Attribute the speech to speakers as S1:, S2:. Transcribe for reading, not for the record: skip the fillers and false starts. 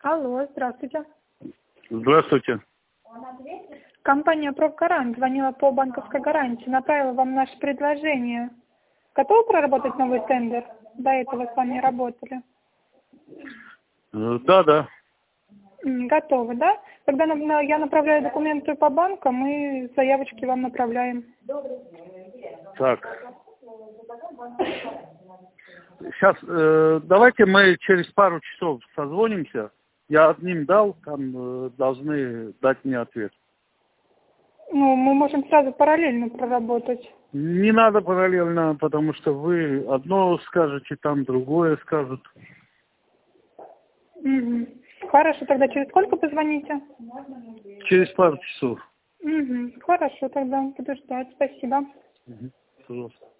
S1: Алло, здравствуйте.
S2: Здравствуйте.
S1: Компания «Профгарант» звонила по банковской гарантии, направила вам наше предложение. Готовы проработать новый тендер? До этого с вами работали.
S2: Да.
S1: Готовы, да? Тогда я направляю документы по банкам и заявочки вам направляем.
S2: Так. Сейчас, давайте мы через пару часов созвонимся. Я одним дал, там должны дать мне ответ.
S1: Ну, мы можем сразу параллельно проработать.
S2: Не надо параллельно, потому что вы одно скажете, там другое скажут.
S1: Угу. Хорошо, тогда через сколько позвоните?
S2: Через пару часов.
S1: Угу. Хорошо, тогда буду ждать. Спасибо.
S2: Пожалуйста.